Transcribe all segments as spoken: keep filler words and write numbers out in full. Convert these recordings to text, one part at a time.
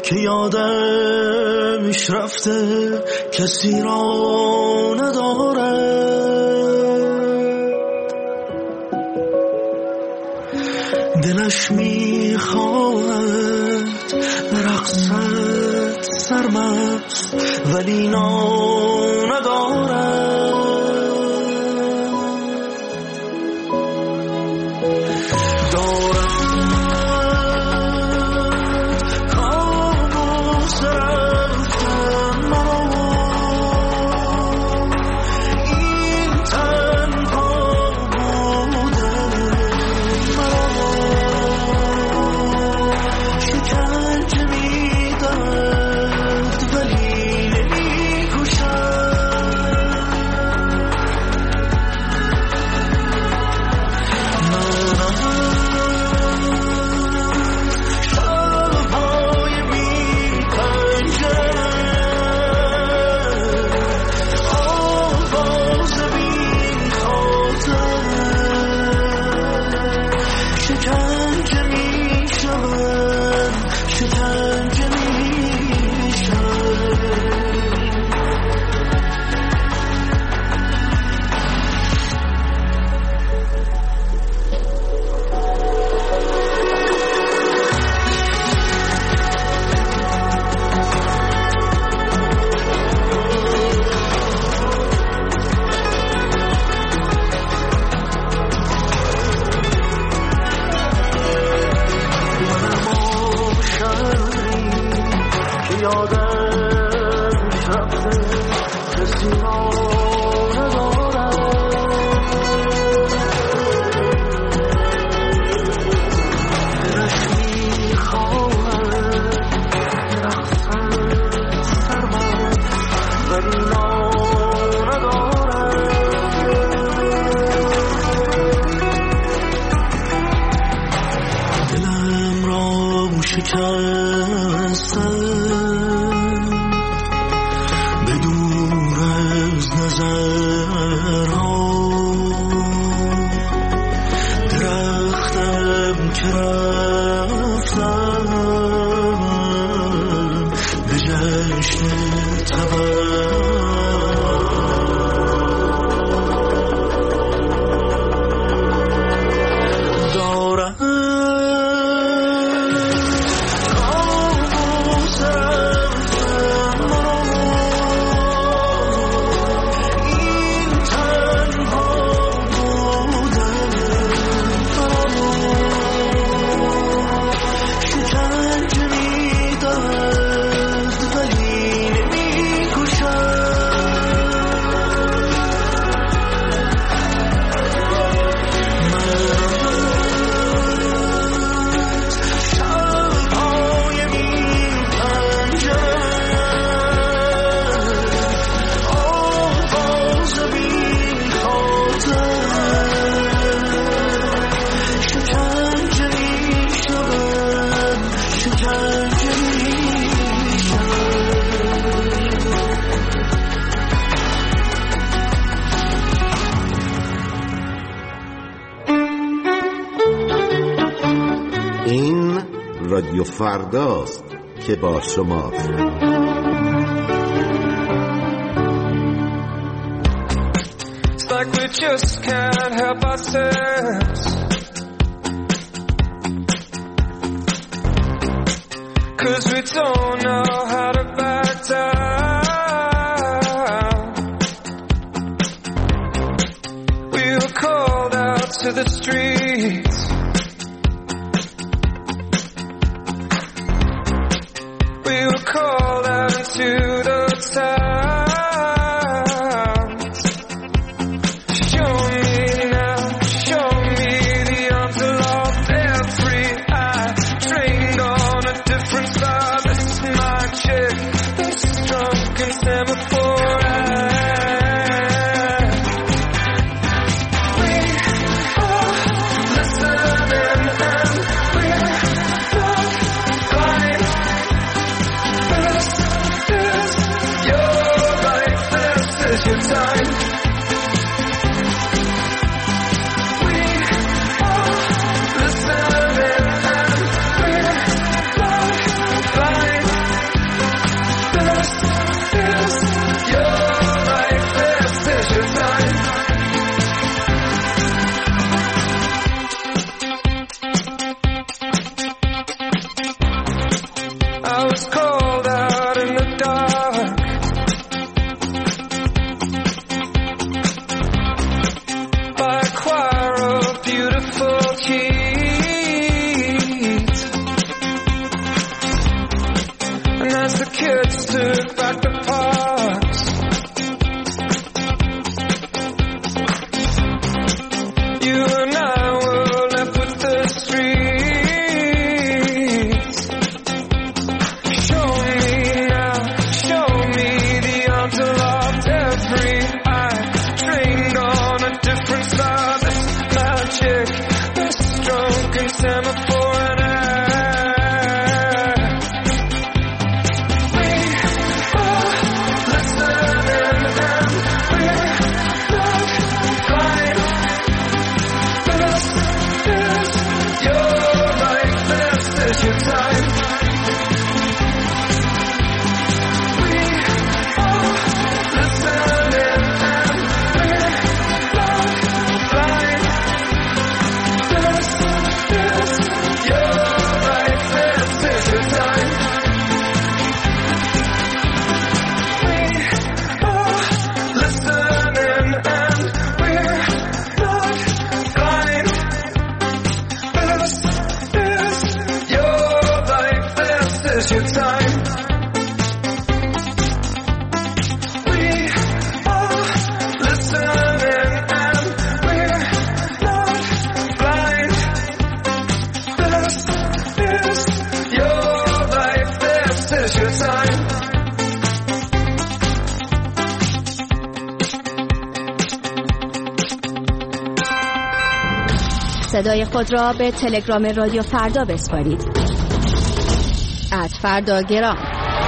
که یادش رفته کسی را نداره. دلش میخواهد برقصد سرمست ولی نام نداره. رادیو فرداست که با شماست. It's like we just can't help ourselves, 'cause we don't know how to back down. We were called out to the streets, we were called out into the towns. Show me now, show me the arms aloft, every eye trained on a different star. This is my chick, this is drunk and semaphore. We are listening and we're not blind. This is your life, this is your time. We are listening and we're not blind. صدای خود را به تلگرام رادیو فردا بسپارید. ات فردا گرام.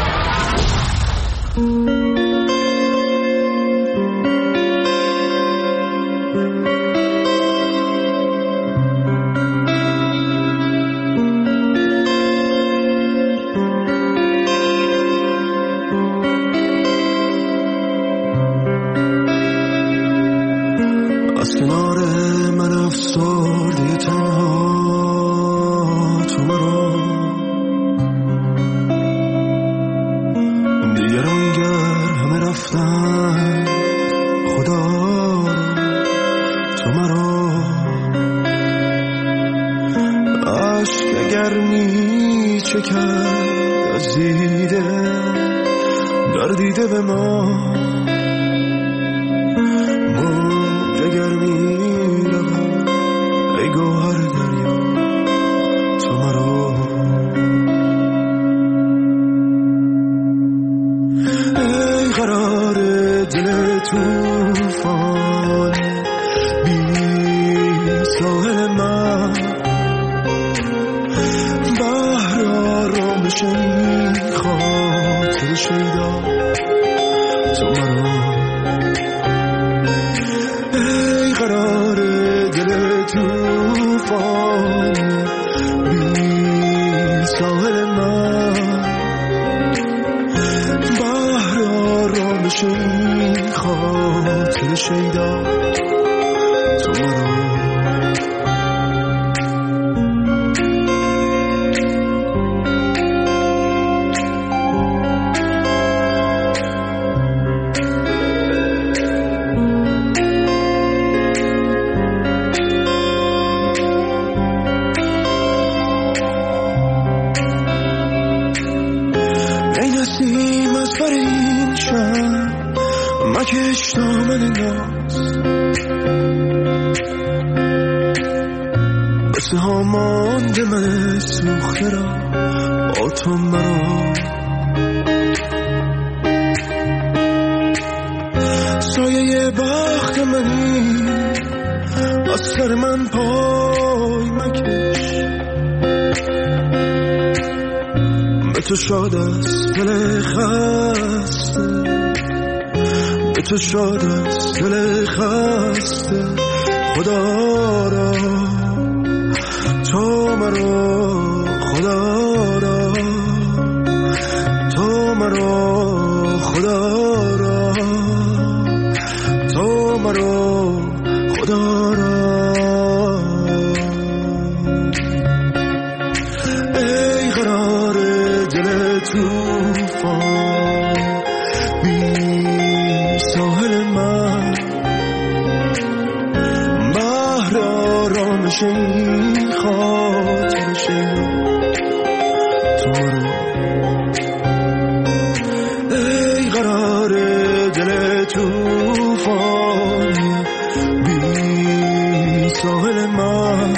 تو شاد از دل خسته، به تو شاد از دل خسته، خدا را تو مرا، خدا را تو مرا، خدا را تو مرا، خدا را. ای قرار دل توفان بی ساحل من، بحر آرامش این خاطر شیدا تو رو. ای قرار دل توفان بی ساحل من،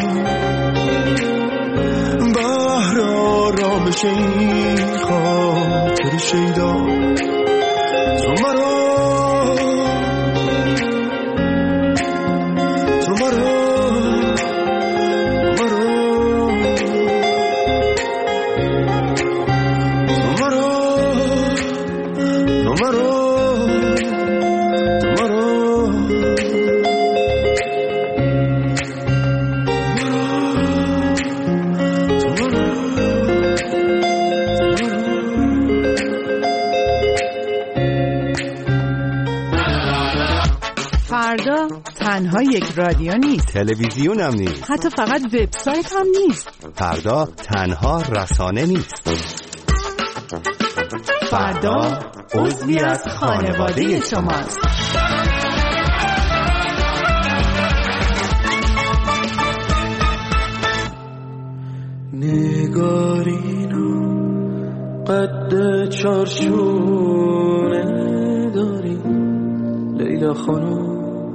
بحر آرامش این خاطر شیدا تو مرا، تو مرا، مرا تو مرا، تو مرا، تو مرا. فردا تنها یک رادیو نیست، تلویزیون هم نیست، حتی فقط وبسایت هم نیست. فردا تنها رسانه نیست. فردا عضوی از خانواده شماست. نگارینا قد چارچونه داری لیلا خانم،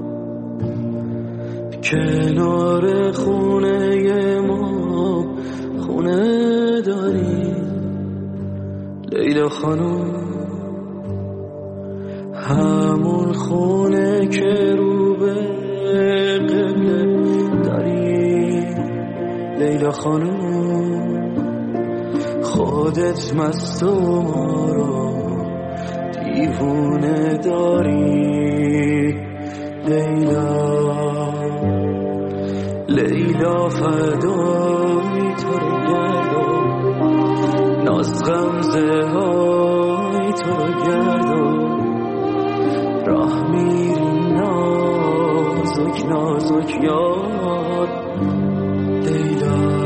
کنار خونه ما خونه داری لیلا خانم، همون خونه که رو به قبله داری. لیلا خانم خودت مست و ما رو دیوونه داری لیلا لیلا فدای تو رو گردم ناز غمزه های تو رو گردم راه میری نازک نازک یاد لیلا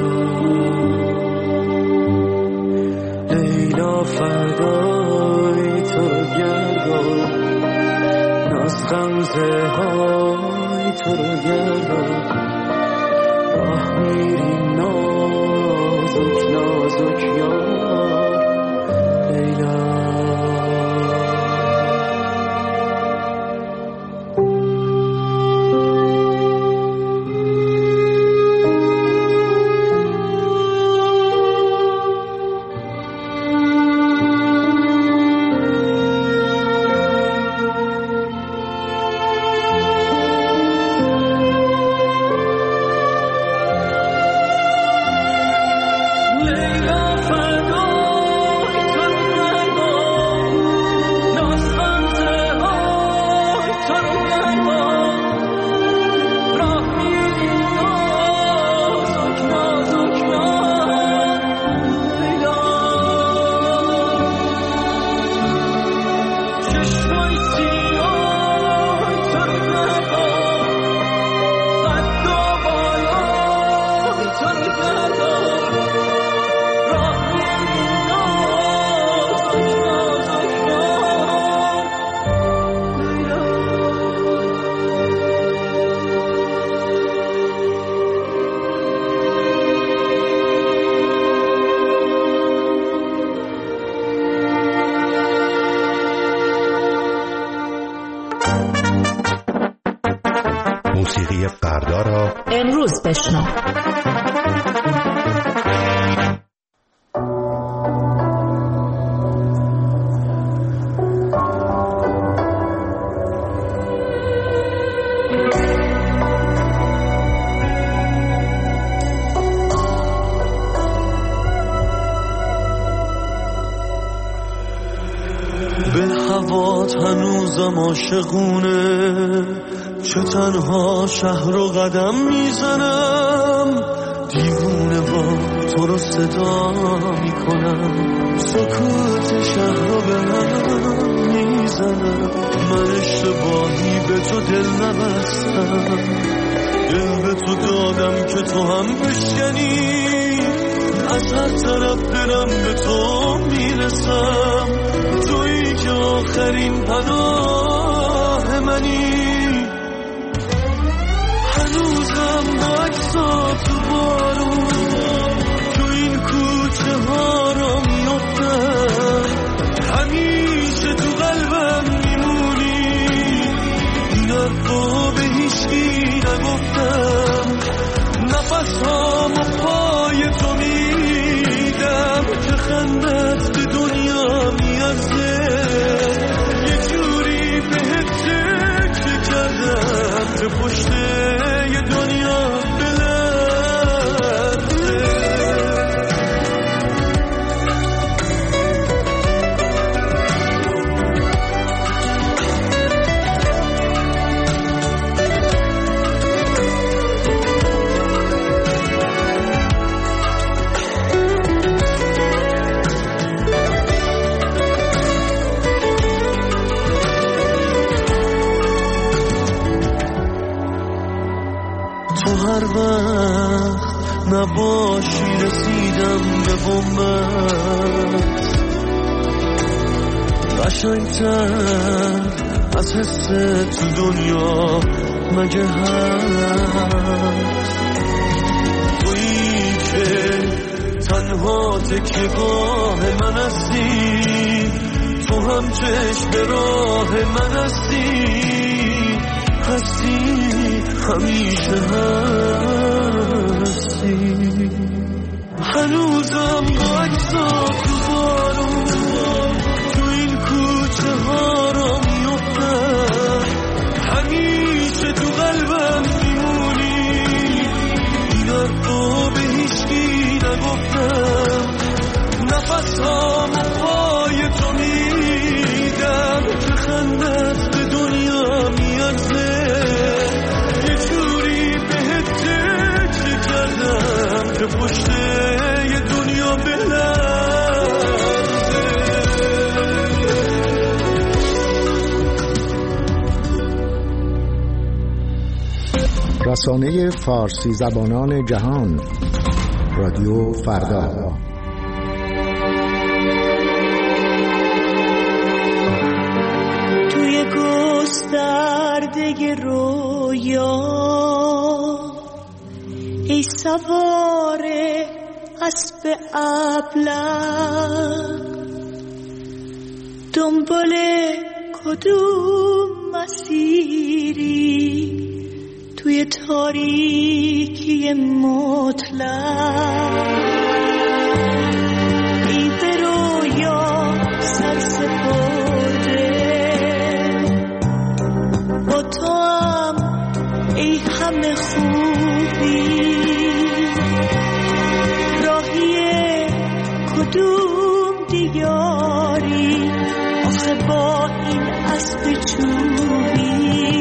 لیلا فدای تو رو گردم ناز غمزه های تو رو گردم راه میری نازک نازک یاد لیلا موسیقی فردا را امروز بشنو. به هوات هنوزم عاشقونه چه تنها شهر رو قدم میزنم دیوونه با تو رو صدا میکنم سکوت شهر رو به هم میزنم من اشتباهی به تو دل نبستم دل به تو دادم که تو هم بشکنی از هر طرف دلم به تو میرسم تویی که آخرین پناه منی هنوزم با عکسات تو بارون تو این کوچه ها را میافتم همیشه تو قلبم میمونی این حرفا به هیچکی نگفتم نفس هامو پای تو میدم که خندت به دنیا میارزه یه جوری بهت تکیه کردم به پشت یه دنیا هر وقت نباشی رسیدم به بومت قشنگتر از حس تو دنیا مگه هست تویی که تنها تکیه‌گاه من هستی تو هم چشم به راه من هستی هستی همیشه هستی هنوزم با عکسات تو بارون تو این کوچه ها را میافتم همیشه تو قلبم میمونی این حرفا به هیچ رسانه فارسی زبانان جهان، رادیو فردا. توی گسترده رویا ای سوار اسب ابله، دنبال کدوم مسیری توی تاریکی مطلق؟ ای به رویا سر سپرده، با تو هم ای همه خوبی، راهی کدوم دیاری آخه با این اسب چوبی؟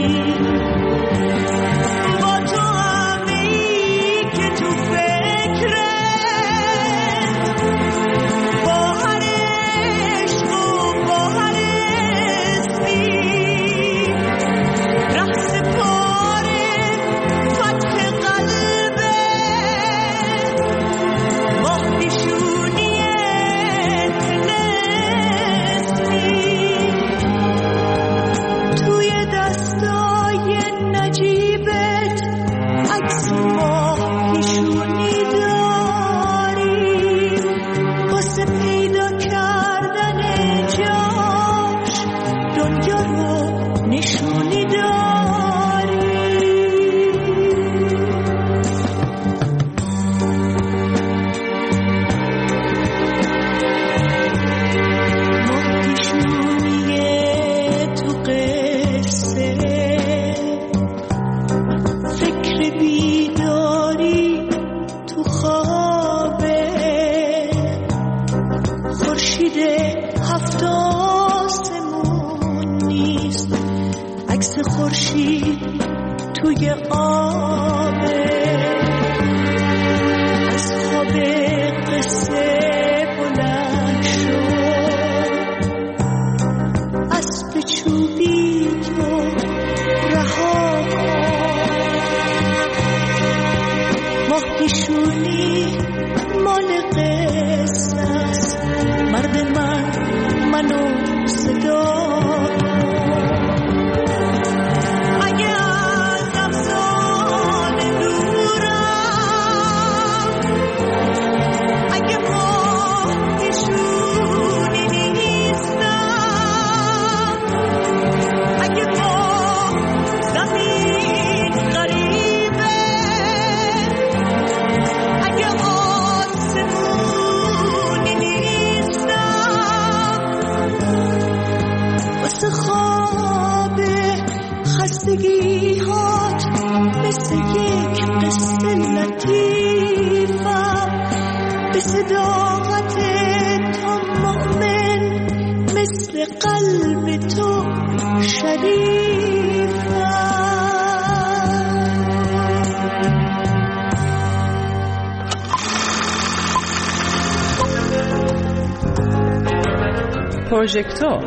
پروژکتور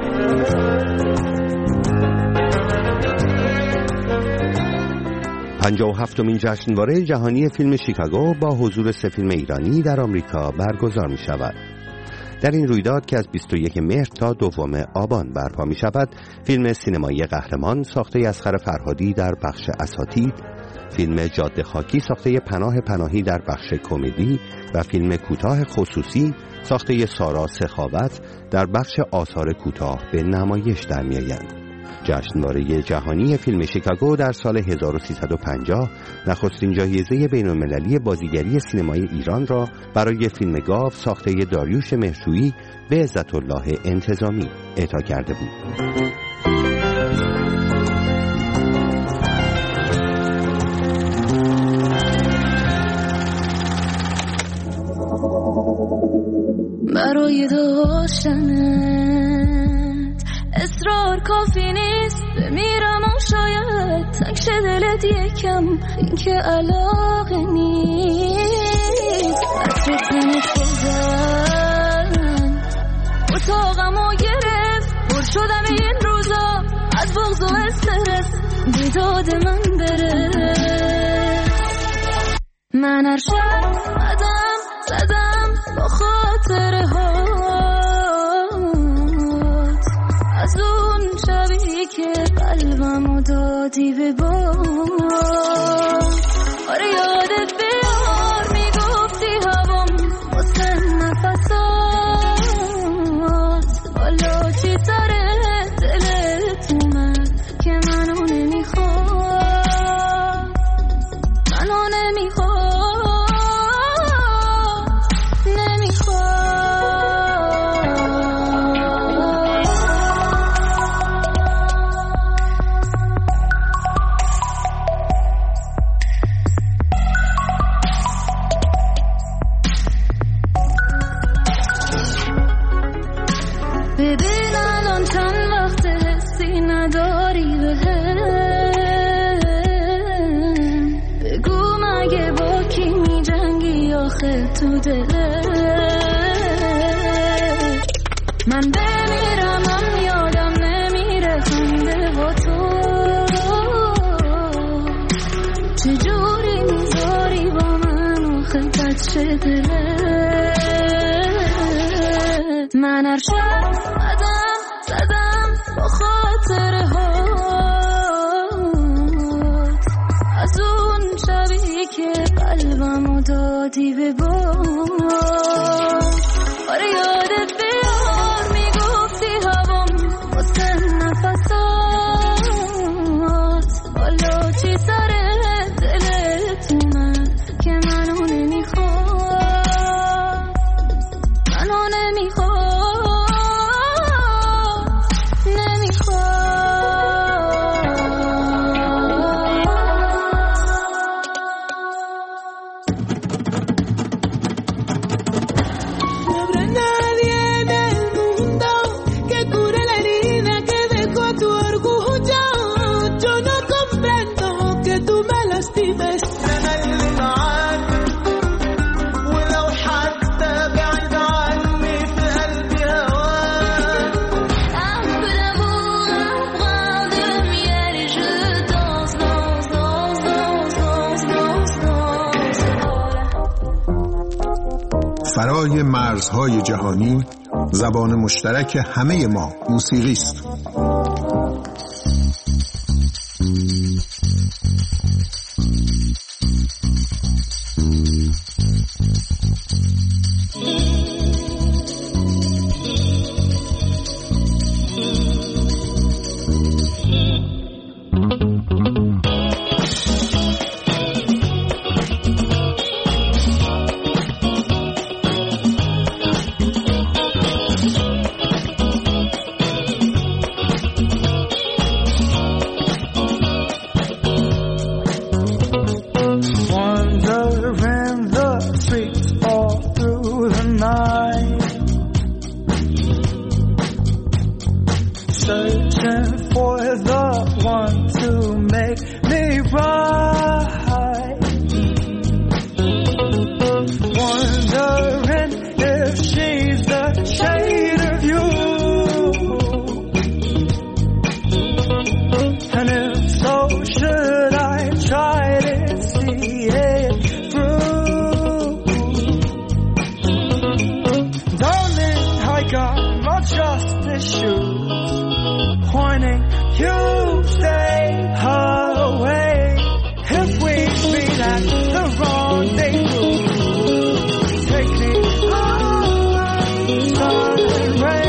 پنجاه و هفتمین جشنواره جهانی فیلم شیکاگو با حضور سه فیلم ایرانی در آمریکا برگزار می شود. در این رویداد که از بیست و یکم مهر تا دوم آبان برپا می شود، فیلم سینمایی قهرمان ساخته اصغر فرهادی در بخش اساتید، فیلم جاده خاکی ساخته پناه پناهی در بخش کمدی و فیلم کوتاه خصوصی ساخته سارا سخاوت در بخش آثار کوتاه به نمایش در می‌آیند. جشنواره جهانی فیلم شیکاگو در سال هزار و سیصد و پنجاه نخستین جایزه بین‌المللی بازیگری سینمایی ایران را برای فیلم گاو ساخته داریوش مهرجویی به عزت الله انتظامی اعطا کرده بود. برای داشتنت اصرار کافی نیست، بمیرم و شاید تنگ شه دلت یکم، این که علاقه نیست. عطر تنت بزن اتاقمو گرفت، پر شدم این روزا از بغض و استرس، بیداد من بره من هر شب قدم زدم با خاطره هات، از اون شبی که قلبمو دادی به باد. آره یادت بیار میگفتی هوام واسه نفسات، والا چی سره دلت اومد که منو نمیخواد، منو نمیخواد. تو دلت من بمیرم هم یادم نمیره خنده با تو، چجوری میذاری با من آخه بچه دلت. من هر شب قدم زدم با خاطره هات، از اون شبی که قلبمو دادی به باد. آره یادت بیار میگفتی هوام واسه نفسات، والا چی سره دلت اومد که منو نمیخواد، منو نمیخواد، نمیخواد. فرای مرزهای جهانی زبان مشترک همه ما موسیقی است.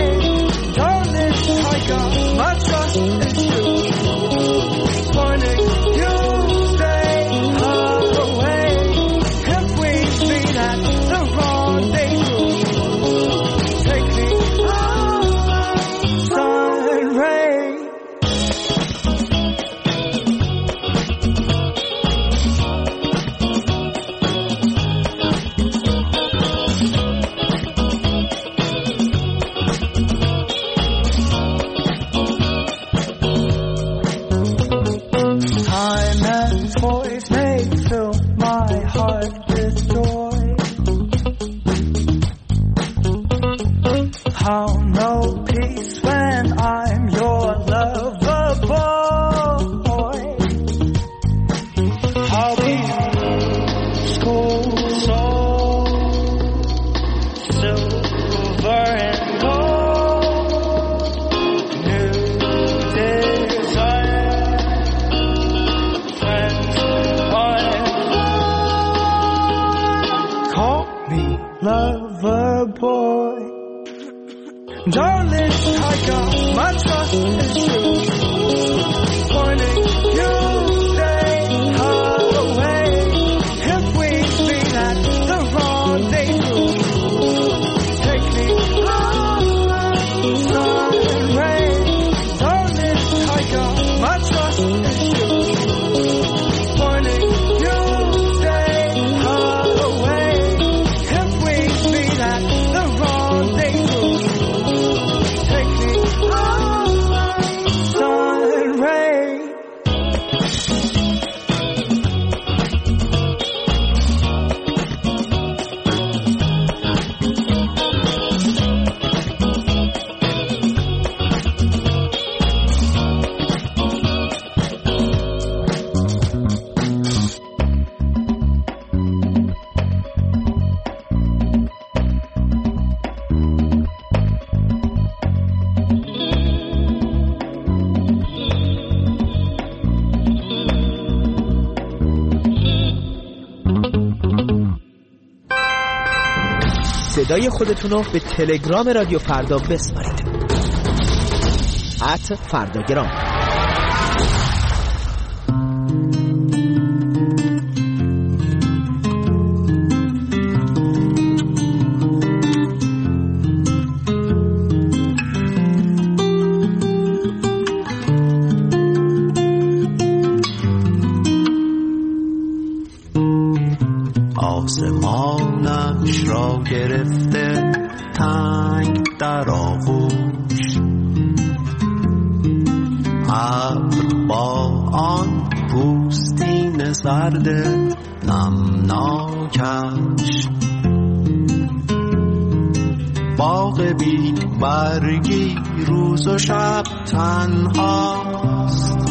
Morning. Darling, I got my trust issues. Pointing you stay far away. If we meet at the rendezvous, take me home, sun and rain. Darling, I got my trust issues. Pointing you stay far away. If we meet at the rendezvous, take me home, sun and rain. صدای خودتون رو به تلگرام رادیو فردا بسپارید. ات فرداگرام. آسمانش را گرفته تنگ در آغوش، ابر با آن پوستین زرد نمناکش، باغ بی برگی روز و شب تنهاست.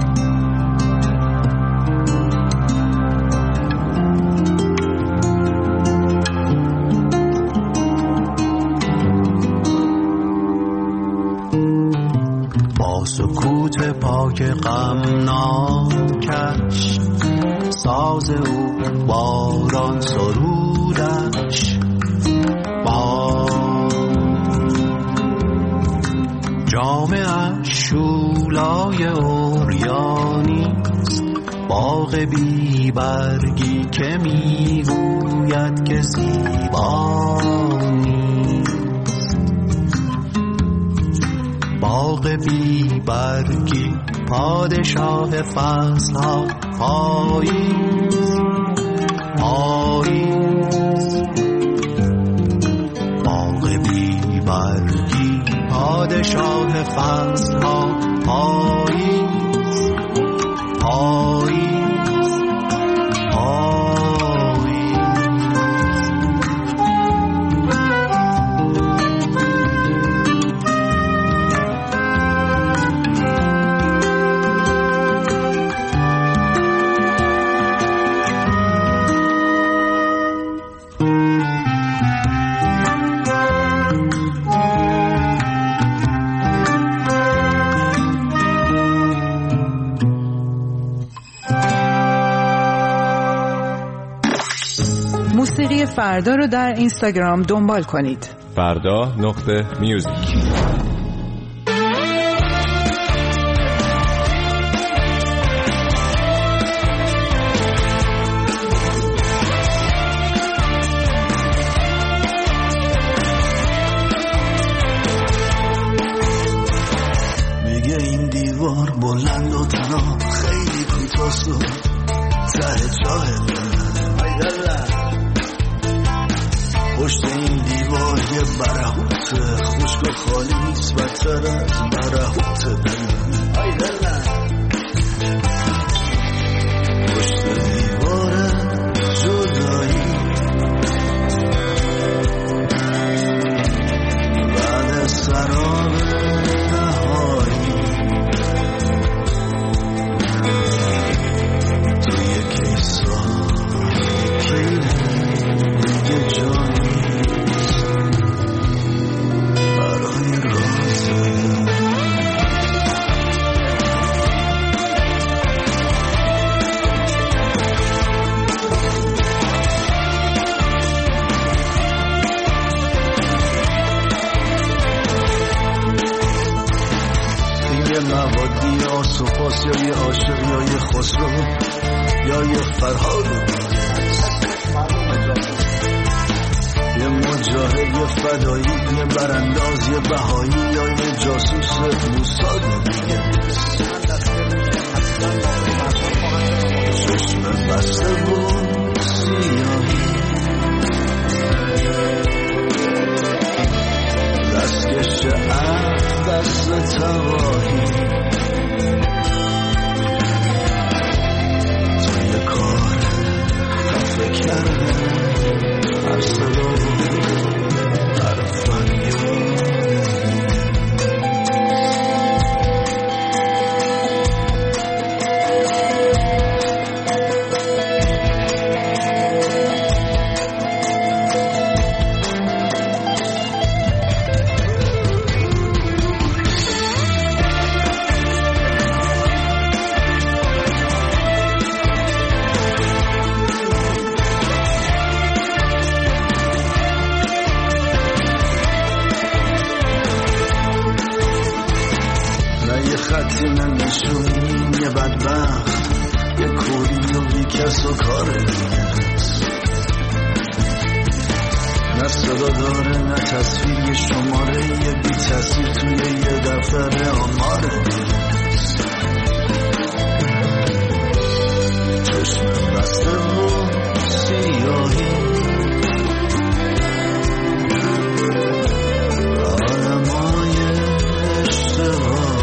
سکوت پاک غمناکش، ساز او باران سرودش، با جامعش شولای اوریانیست، باغ بی برگی که میگوید که زیبانی، باغ بی برگی پادشاه فصلها، پاییز پاییز، باغ بی برگی پادشاه فصلها، پاییز پاییز پاییز. موسیقی فردا رو در اینستاگرام دنبال کنید. فردا نقطه میوزیک. میگه این دیوار بلند و تنها خیلی کوتاست و ته جاه پشت این دیوار یه برهوت خشک و خالی نیست، بدتر از برهوت دلم. ای دلم پشت دیوار جدایی، بعد سراب نهایی، توی کیسا کیه دیگه جایی یا یه خسرو یا یه فرهاد یه مجاهد یه فدایی یه برانداز یه بهایی یا یه جاسوس موساد دیگه چشم بسته بود سیاهی دستکش عقل دست تواهی توی کار خفه کرده هر صدا هر فریاد یه بدبخت یه کوری و بی کس و کار دیگه نه صدا داره نه تصویر یه شماره یه بی تصویر توی یه دفتر آمار دیگه چشم بسته و سیاهی آدمای اشتباهی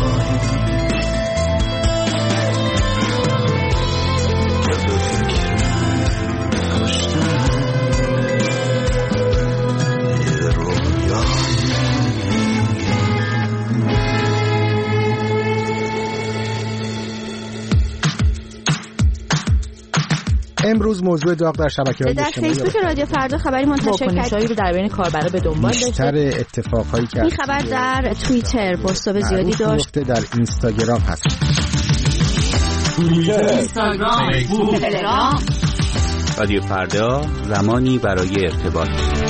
امروز موضوع داغ در شبکه‌های اجتماعی در فیسبوک رادیو فردا خبری منتشر کرد رو در بین کاربرا به دنبال داشته. بیشتر اتفاقایی که این خبر در توییتر پست‌های زیادی داشت. در اینستاگرام هست. اینستاگرام، تلگرام. رادیو فردا زمانی برای ارتباط.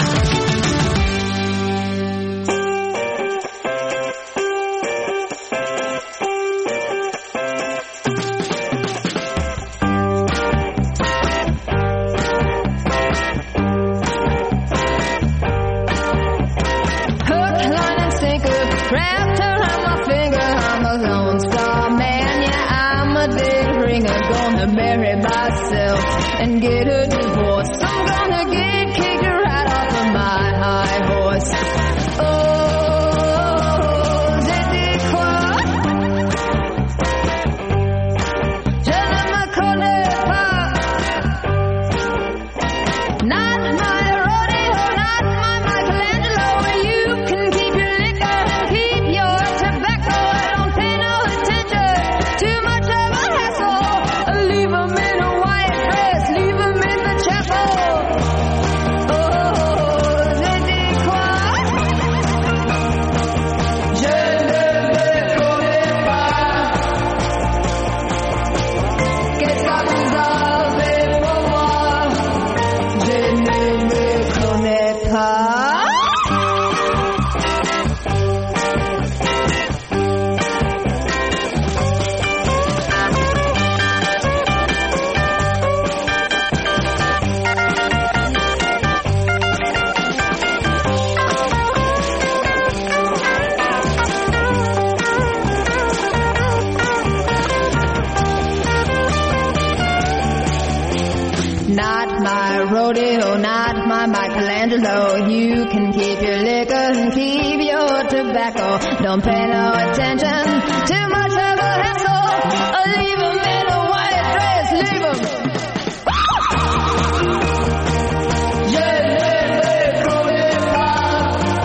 Don't pay no attention, too much of a hassle. Leave him in a white dress, leave him. Je ne me connais pas.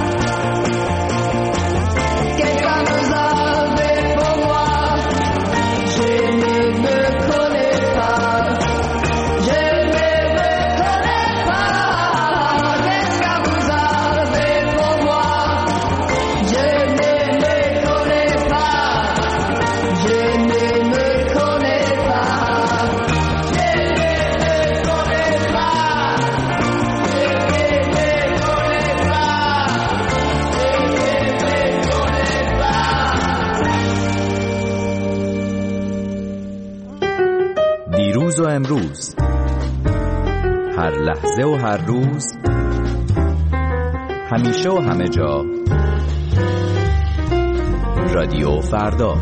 Quelqu'un nous avait pour moi. Je ne me connais pas. Je ne me connais pas. Quelqu'un vous avait pour moi. Je ne me connais pas. Je ne me connais دیروز و امروز، هر لحظه و هر روز، همیشه و همه جا. رادیو فردا.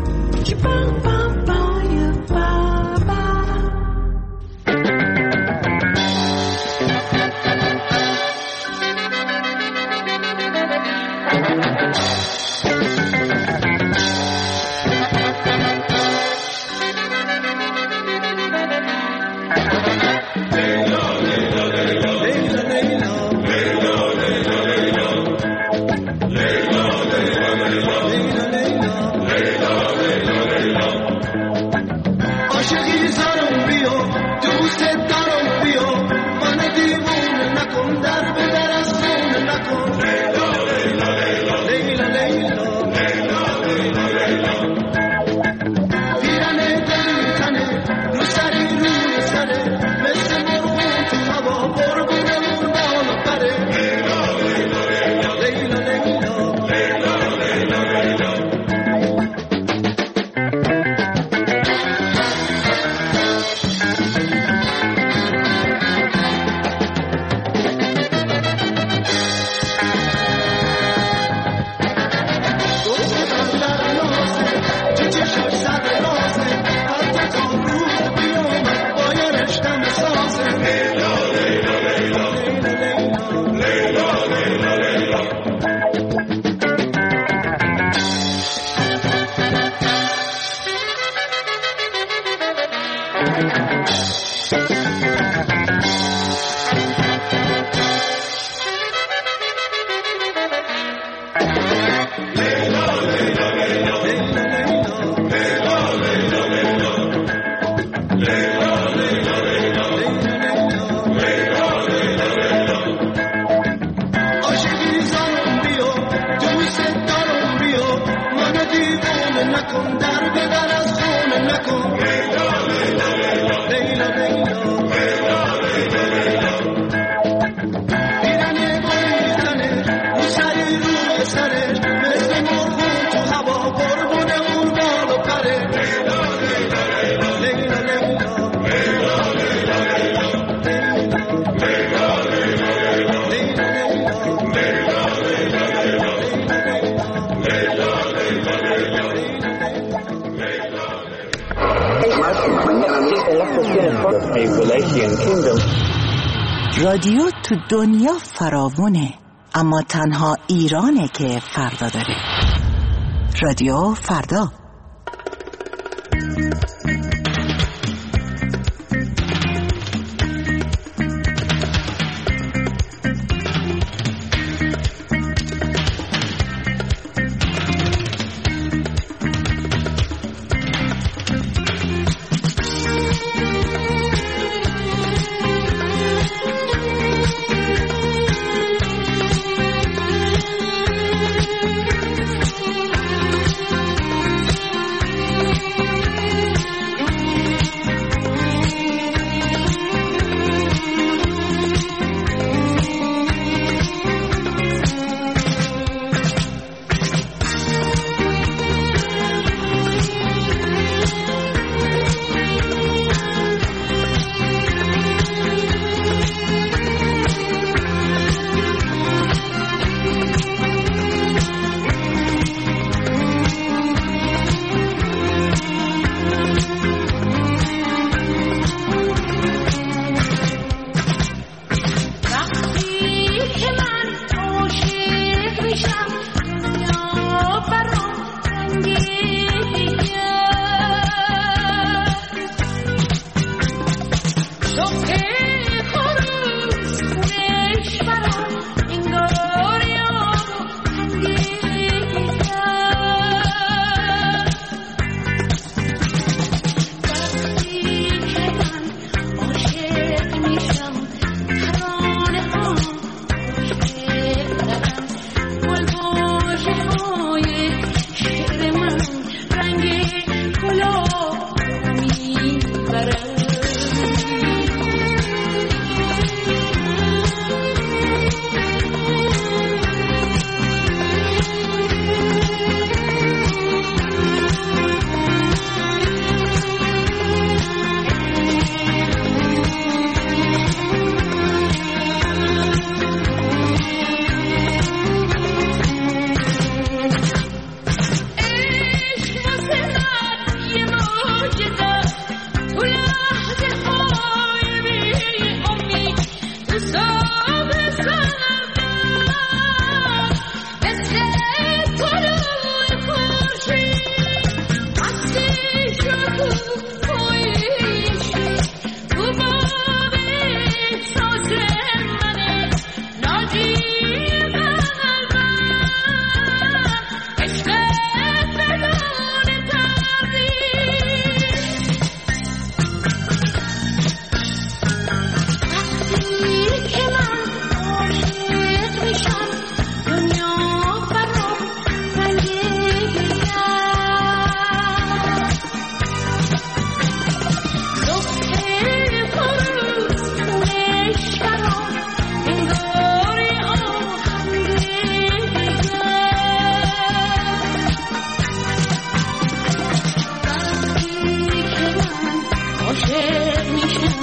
رادیو تو دنیا فراوونه، اما تنها ایرانه که فردا داره. رادیو فردا. میشه